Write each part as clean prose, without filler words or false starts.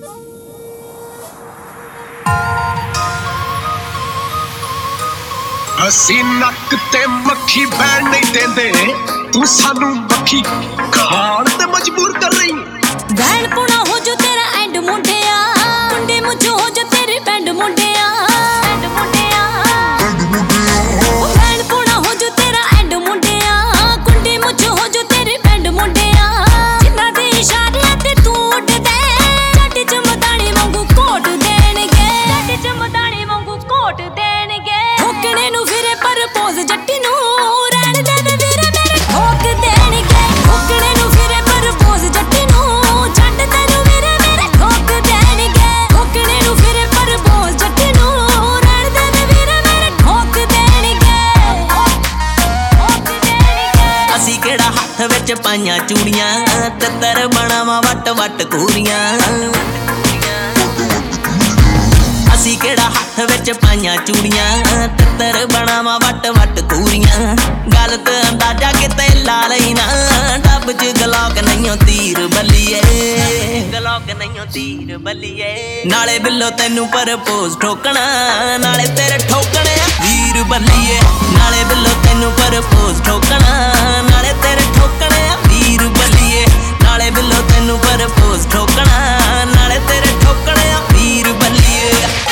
ਅਸੀਂ ਨੱਕ ਤੇ ਮੱਖੀ ਬੈਣ ਨਹੀਂ ਦਿੰਦੇ, ਤੂੰ ਸਾਨੂੰ ਮੱਖੀ ਖਾਣ ਤੇ ਮਜਬੂਰ ਕਰ ਰਹੀ। ਬੈਣ ਪੁਣਾ ਹੋ ਜੋ ਤੇਰਾ ਐਂਡ ਮੁੰਡਿਆ, ਕੁੰਡੇ ਮੁੱਝੋ ਹੋ ਜੋ ਤੇਰੇ ਪੈਂਡ ਮੁੰਡਿਆ, ਐਂਡ ਮੁੰਡਿਆ, ਐਂਡ ਮੁੰਡਿਆ। ਬੈਣ ਪੁਣਾ ਹੋ ਜੋ ਤੇਰਾ ਐਂਡ ਮੁੰਡਿਆ, ਕੁੰਡੇ ਮੁੱਝੋ ਹੋ ਜੋ ਤੇਰੇ ਪੈਂਡ ਮੁੰਡਿਆ। ਜਿੰਨਾ ਦੇ ਇਸ਼ਾਰਿਆਂ ਤੇ ਤੂੰ ਉੱਡਦੇ, ਜੱਟ ਚਮਦਾਣੀ ਵਾਂਗੂ ਕੋਟ ਦੇਣਗੇ, ਜੱਟ ਚਮਦਾਣੀ ਵਾਂਗੂ ਕੋਟ ਦੇਣਗੇ। ਠੋਕਣੇ ਨੂੰ ਫਿਰੇ ਪਰ ਪੋਜ਼ ਜੱਟੀ ਨੂੰ ਰਹਿਣ ਦੇ ਵੇ ਵੀਰੇ ਮੇਰੇ ਠੋਕ ਦੇਣਗੇ। ਠੋਕਣੇ ਨੂੰ ਫਿਰੇ ਪਰ ਪੋਜ਼ ਜੱਟੀ ਨੂੰ ਛੱਡ ਤੈਨੂੰ ਵੀਰੇ ਮੇਰੇ ਠੋਕ ਦੇਣਗੇ। ਠੋਕਣੇ ਨੂੰ ਫਿਰੇ ਪਰ ਪੋਜ਼ ਜੱਟੀ ਨੂੰ ਰਹਿਣ ਦੇ ਵੇ ਵੀਰੇ ਮੇਰੇ ਠੋਕ ਦੇਣਗੇ, ਠੋਕ ਦੇਣਗੇ। ਅਸੀਂ ਕਿਹੜਾ ਹੱਥ ਵਿੱਚ ਪਾਈਆਂ ਚੂੜੀਆਂ, ਤਿੱਤਰ ਬਣਾਵਾਂ ਵੱਟ ਵੱਟ ਕੂਰੀਆਂ। ਅਸੀਂ ਕਿਹੜਾ ਹੱਥ ਵਿੱਚ ਪਾਈਆਂ ਚੂੜੀਆਂ, ਤਿੱਤਰ ਬਣਾਵਾਂ ਵੱਟ ਵੱਟ ਕੂਰੀਆਂ। ਗਲਤ ਅੰਦਾਜ਼ਾ ਕਿਤੇ ਲਾ ਲਈ ਨਾ, ਡੱਬ ਚ ਗਲੋਕ ਨਹੀਂਓ ਤੀਰ ਬੱਲੀਏ, ਗਲੋਕ ਨਹੀਂਓ ਤੀਰ ਬੱਲੀਏ। ਨਾਲੇ ਬਿੱਲੋ ਤੈਨੂੰ ਪਰਪੋਜ਼ ਠੋਕਣਾ, ਨਾਲੇ ਤੇਰੇ ਠੋਕਣੇ ਆ ਵੀਰ ਬੱਲੀਏ। ਨਾਲੇ ਬਿੱਲੋ ਤੈਨੂੰ ਪਰਪੋਜ਼ ਠੋਕਣਾ, ਨਾਲੇ ਤੇਰੇ ਠੋਕਣੇ ਆ ਵੀਰ ਬੱਲੀਏ। ਨਾਲੇ ਬਿੱਲੋ ਤੈਨੂੰ ਪਰਪੋਜ਼ ਠੋਕਣਾ, ਨਾਲੇ ਤੇਰੇ ਠੋਕਣੇ ਆ ਵੀਰ ਬੱਲੀਏ।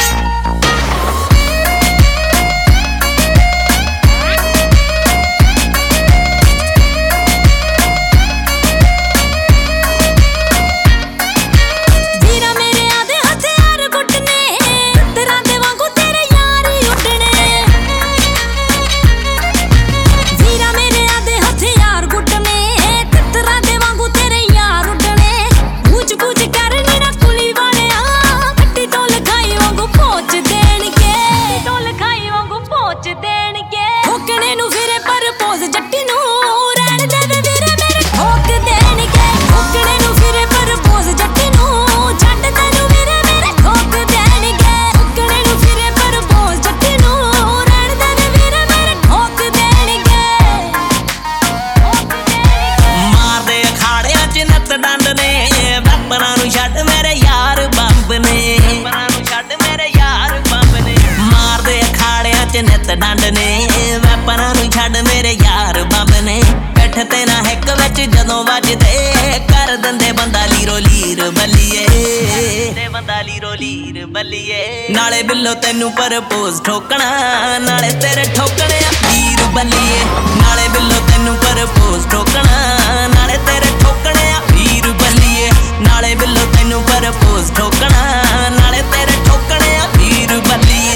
ਠੋਕਣੇ ਨੂੰ ਫਿਰੇ ਪਰ ਪੋਜ਼ ਜੱਟੀ ਨੂੰ ਰਹਿਣ ਦੇ ਵੇ ਵੀਰੇ ਮੇਰੇ ਠੋਕ ਦੇਣਗੇ। ਠੋਕਣੇ ਨੂੰ ਫਿਰੇ ਪਰ ਪੋਜ਼ ਜੱਟੀ ਨੂੰ ਛੱਡ ਤੈਨੂੰ ਵੀਰੇ ਮੇਰੇ ਠੋਕ ਦੇਣਗੇ। ਠੋਕਣੇ ਨੂੰ ਫਿਰੇ ਪਰ ਪੋਜ਼ ਜੱਟੀ ਨੂੰ ਰਹਿਣ ਦੇ ਵੇ ਵੀਰੇ ਮੇਰੇ ਠੋਕ ਦੇਣਗੇ, ਠੋਕ ਦੇਣਗੇ। ਮਾਰਦੇ ਅਖਾੜਿਆਂ ਚ ਨੱਤ ਡੰਡ ਨੇ, ਵੈਪਰਾਂ ਨੂੰ ਛੱਡ ਮੇਰੇ ਯਾਰ ਬੰਬ ਨੇ, ਵੈਪਰਾਂ ਨੂੰ ਛੱਡ ਮੇਰੇ ਯਾਰ ਬੰਬ ਨੇ। ਮਾਰਦੇ ਅਖਾੜਿਆਂ ਚ ਨੱਤ ਡੰਡ ਨੇ, ਵੈਪਰਾਂ ਨੂੰ ਛੱਡ ਮੇਰੇ ਯਾਰ ਬੰਬ ਨੇ। ਪਿੱਠ ਤੇ ਨਾ ਹਿੱਕ ਵਿੱਚ ਜਦੋਂ ਵੱਜਦੇ, ਕਰ ਦਿੰਦੇ ਬੰਦਾ ਲੀਰੋ ਲੀਰ ਬੱਲੀਏ, ਤੇ ਬੰਦਾ ਲੀਰੋ ਲੀਰ ਬੱਲੀਏ। ਨਾਲੇ ਬਿੱਲੋ ਤੈਨੂੰ ਪਰਪੋਜ਼ ਠੋਕਣਾ, ਨਾਲੇ ਤੇਰੇ ਠੋਕਣੇ ਆ ਵੀਰ ਬੱਲੀਏ। ਨਾਲੇ ਬਿੱਲੋ ਤੈਨੂੰ ਪਰਪੋਜ਼ ਠੋਕਣਾ, ਨਾਲੇ ਤੇਰੇ ਠੋਕਣੇ ਆ ਵੀਰ ਬੱਲੀਏ। ਨਾਲੇ ਬਿੱਲੋ ਤੈਨੂੰ ਪਰਪੋਜ਼ ਠੋਕਣਾ, ਨਾਲੇ ਤੇਰੇ ਠੋਕਣੇ ਆ ਵੀਰ ਬੱਲੀਏ।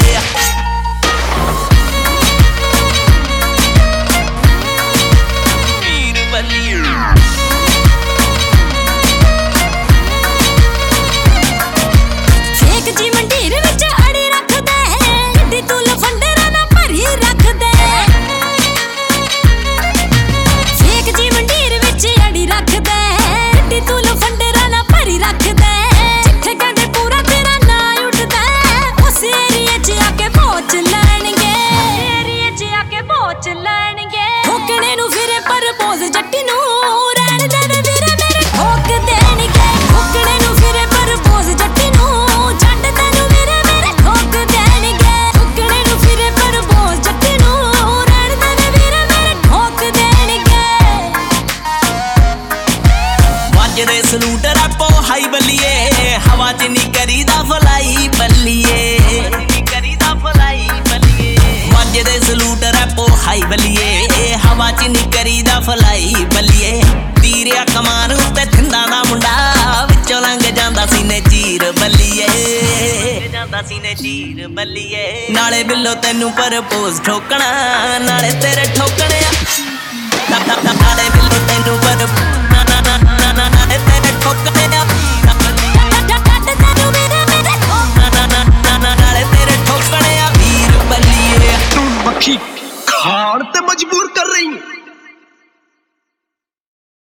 ਫੇਕ ਜੀ ਮੰਡੀਰ ਵਿੱਚ ਅੜੀ ਰੱਖਦੇ, ਗੱਡੀ ਤੂੰ ਲਫੰਡਰਾਂ ਨਾਲ ਭਰੀ ਰੱਖਦੇ। ਫੇਕ ਜੀ ਮੰਡੀਰ ਵਿੱਚ ਅੜੀ ਰੱਖਦੇ, ਗੱਡੀ ਤੂੰ ਲਫੰਡਰਾਂ ਨਾਲ ਭਰੀ ਰੱਖਦੇ। ਜਿੱਥੇ ਕਹਿੰਦੇ ਪੂਰਾ ਤੇਰਾ ਨਾਂ ਉੱਠਦਾ, ਉਸ ਏਰੀਏ 'ਚ ਆ ਕੇ ਪਹੁੰਚ ਲੈਣਗੇ, ਏਰੀਏ 'ਚ ਆ ਕੇ ਪਹੁੰਚ ਲੈਣਗੇ। ਠੋਕਣੇ ਨੂੰ ਫਿਰੇ ਪਰ ਪੋਜ਼ ਜੱਟੀ ਨੂੰ ਰਹਿਣ ਦੇ ਵੇ ਵੀਰੇ ਮੇਰੇ ਠੋਕ ਦੇਣਗੇ। ਠੋਕਣੇ ਨੂੰ ਫਿਰੇ ਪਰ ਪੋਜ਼ ਜੱਟੀ ਨੂੰ ਛੱਡ ਤੈਨੂੰ ਵੀਰੇ ਮੇਰੇ ਠੋਕ ਦੇਣਗੇ। ਠੋਕਣੇ ਨੂੰ ਫਿਰੇ ਪਰ ਪੋਜ਼ ਜੱਟੀ ਨੂੰ ਰਹਿਣ ਦੇ ਵੇ ਵੀਰੇ ਮੇਰੇ ਠੋਕ ਦੇਣਗੇ। ਵੱਜਦੇ ਸਲੂਟ rappo ਹਾਈ ਬੱਲੀਏ, ਹਵਾ ਚ ਨੀ ਕਰੀਦਾ ਫਲਾਈ ਬੱਲੀਏ, ਕਰੀਦਾ ਫਲਾਈ ਬੱਲੀਏ। ਵੱਜਦੇ ਸਲੂਟ rappo ਹਾਈ ਬੱਲੀਏ, ਹਵਾ ਚ ਨੀ ਕਰੀਦਾ ਫਲਾਈ ਬੱਲੀਏ। ਤੀਰਿਆ ਕਮਾਨ ਉੱਤੇ ਥਿੰਦਾ ਦਾ ਮੁੰਡਾ, ਵਿੱਚੋਂ ਲੰਘ ਜਾਂਦਾ ਸੀਨੇ ਚੀਰ ਬੱਲੀਏ, ਜਾਂਦਾ ਸੀਨੇ ਚੀਰ ਬੱਲੀਏ। ਨਾਲੇ ਬਿੱਲੋ ਤੈਨੂੰ ਪਰਪੋਜ਼ ਠੋਕਣਾ, ਨਾਲੇ ਤੇਰੇ ਠੋਕਣੇ ਆ, ਨਾਲੇ ਬਿੱਲੋ ਤੈਨੂੰ